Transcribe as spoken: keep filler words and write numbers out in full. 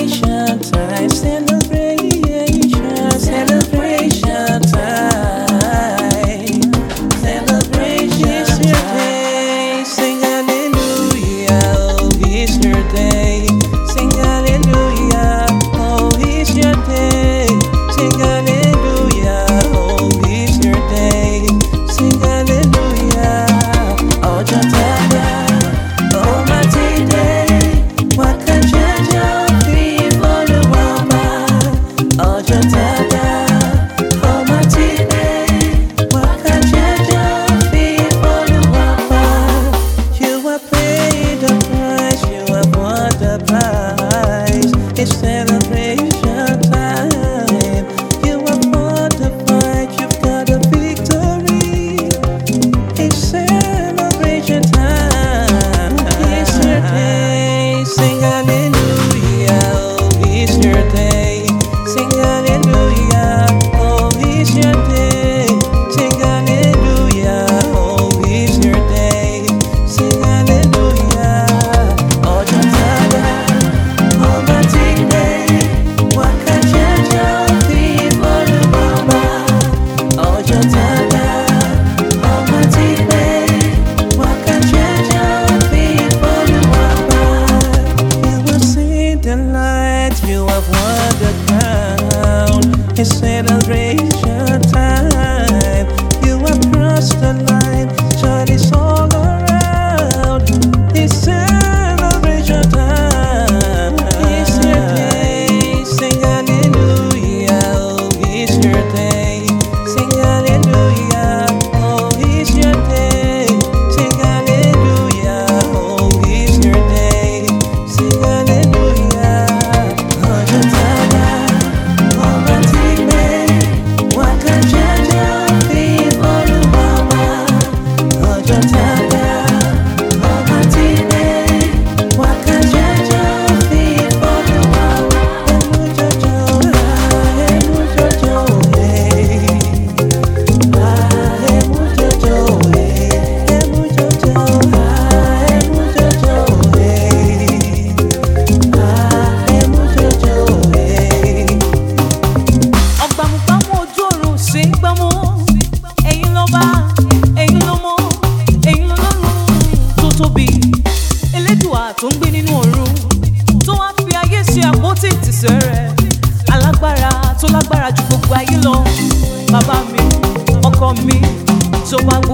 celebration time, celebration, celebration time, celebration it's your day, sing hallelujah, oh it's your day, sing hallelujah, oh it's your day, sing hallelujah, oh it's your day, sing hallelujah, oh Jatara, oh Matide, Wakajaja, Fibolu Wamba, oh Jatara, oh Matide, Wakajaja, Fibolu Wamba. You have paid the price, you have won the prize. It's celebration time. You have won the fight, you've got a victory. It's celebration time. It's your day, sing hallelujah. Oh, it's your day, sing hallelujah. Oh, it's your day, sing hallelujah. Oh, it's your day, sing hallelujah. Oh, Jatara, oh, Matide, Wakajaja, Fibolu Wamba. Oh, Jatara, oh, Matide, Wakajaja, Fibolu Wamba. You have seen the light, you have won the crown. It's celebration time. You have crossed the line, joy is all around. It's celebration time. It's your day, sing hallelujah. Oh, it's your day, sing hallelujah. Oh, it's your day, sing hallelujah. Oh, it's your day, sing hallelujah. Oh, Jatara, oh, Matide, Wakajaja, Fibolu Wamba. Oh, Jatara, oh, Matide, Wakajaja, Fibolu Wamba. Emu Jojo, ah, emu Jojo, eh. Ah, emu Jojo, eh. Emu Jojo, ah, emu Jojo, eh. Ah, emu Jojo, eh. ọgbàmùgbàmù ojú ọ̀run ṣe ń gbámú ẹ̀yin lọ́ba ẹ̀yin lọ́mọ ẹ̀yin lọ́lọ́run tó tóbi elédùà tó ń gbé nínú ọ̀run tó wá fi ayé ṣe àpótí ìtìsẹ̀ rẹ̀ alágbára tó lágbára ju gbogbo ayé lọ bàbá mi ọkọ mi tó bá gbogbo